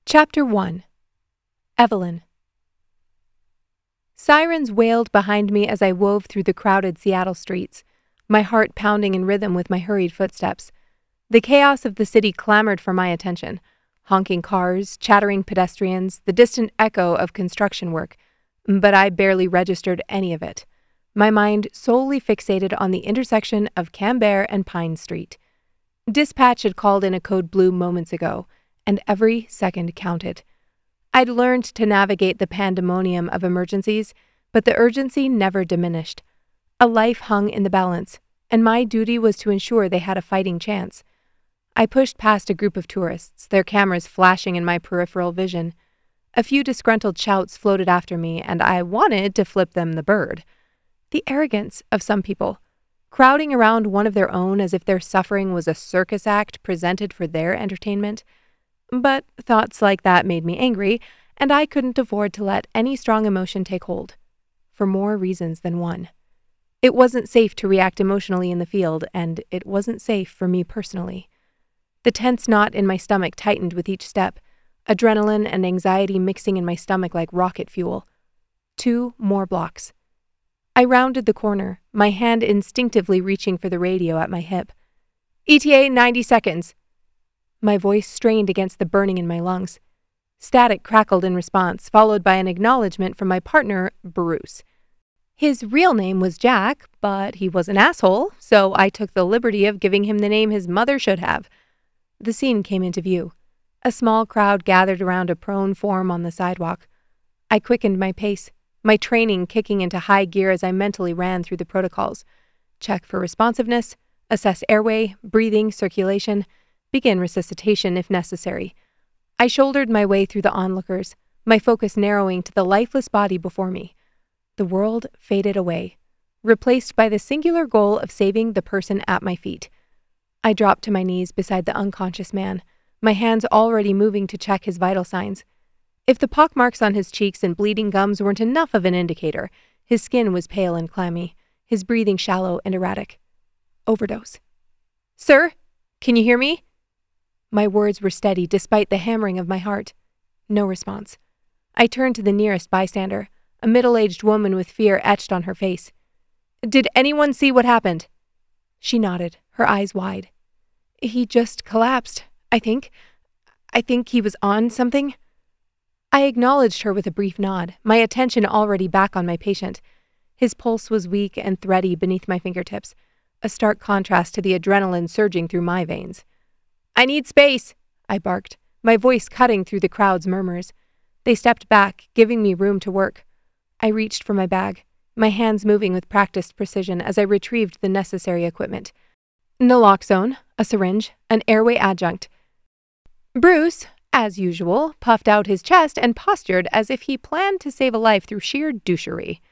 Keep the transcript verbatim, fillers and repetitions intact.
Chapter one. Evelyn. Sirens wailed behind me as I wove through the crowded Seattle streets, my heart pounding in rhythm with my hurried footsteps. The chaos of the city clamored for my attention. Honking cars, chattering pedestrians, the distant echo of construction work, but I barely registered any of it. My mind solely fixated on the intersection of Canberra and Pine Street. Dispatch had called in a code blue moments ago, and every second counted. I'd learned to navigate the pandemonium of emergencies, but the urgency never diminished. A life hung in the balance, and my duty was to ensure they had a fighting chance. I pushed past a group of tourists, their cameras flashing in my peripheral vision. A few disgruntled shouts floated after me, and I wanted to flip them the bird. The arrogance of some people, crowding around one of their own as if their suffering was a circus act presented for their entertainment. But thoughts like that made me angry, and I couldn't afford to let any strong emotion take hold. For more reasons than one. It wasn't safe to react emotionally in the field, and it wasn't safe for me personally. The tense knot in my stomach tightened with each step, adrenaline and anxiety mixing in my stomach like rocket fuel. Two more blocks. I rounded the corner, my hand instinctively reaching for the radio at my hip. E T A ninety seconds. My voice strained against the burning in my lungs. Static crackled in response, followed by an acknowledgement from my partner, Bruce. His real name was Jack, but he was an asshole, so I took the liberty of giving him the name his mother should have. The scene came into view. A small crowd gathered around a prone form on the sidewalk. I quickened my pace, my training kicking into high gear as I mentally ran through the protocols. Check for responsiveness, assess airway, breathing, circulation, begin resuscitation if necessary. I shouldered my way through the onlookers, my focus narrowing to the lifeless body before me. The world faded away, replaced by the singular goal of saving the person at my feet. I dropped to my knees beside the unconscious man, my hands already moving to check his vital signs. If the pockmarks on his cheeks and bleeding gums weren't enough of an indicator, his skin was pale and clammy, his breathing shallow and erratic. Overdose. "Sir, can you hear me?" My words were steady despite the hammering of my heart. No response. I turned to the nearest bystander, a middle-aged woman with fear etched on her face. "Did anyone see what happened?" She nodded, her eyes wide. "He just collapsed, I think. I think he was on something." I acknowledged her with a brief nod, my attention already back on my patient. His pulse was weak and thready beneath my fingertips, a stark contrast to the adrenaline surging through my veins. "I need space," I barked, my voice cutting through the crowd's murmurs. They stepped back, giving me room to work. I reached for my bag, my hands moving with practiced precision as I retrieved the necessary equipment. Naloxone, a syringe, an airway adjunct. Bruce, as usual, puffed out his chest and postured as if he planned to save a life through sheer douchery.